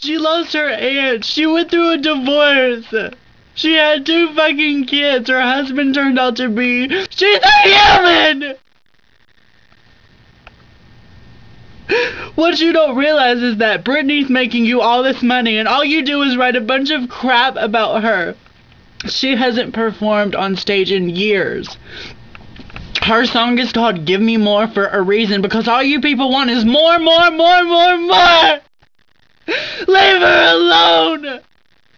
She lost her aunt. She went through a divorce. She had 2 fucking kids. Her husband turned out to be... She's a human! What you don't realize is that Britney's making you all this money and all you do is write a bunch of crap about her. She hasn't performed on stage in years. Her song is called Give Me More for a reason, because all you people want is more, more, more, more, more! Leave her alone!